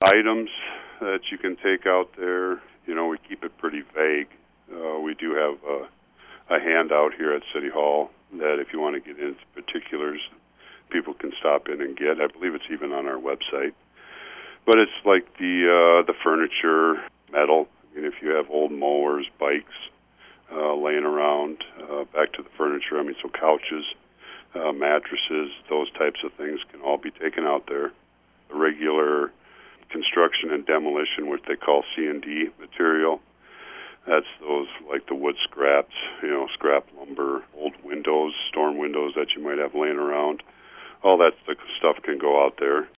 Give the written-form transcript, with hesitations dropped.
items that you can take out there, we keep it pretty vague. We do have a handout here at City Hall that if you want to get into particulars, people can stop in and get. I believe it's even on our website. But it's like the furniture, metal. If you have old mowers, bikes laying around, back to the furniture. So couches, mattresses, those types of things can all be taken out there. The regular construction and demolition, which they call C&D material, that's those like the wood scraps, scrap lumber, old windows, storm windows that you might have laying around. All that stuff can go out there.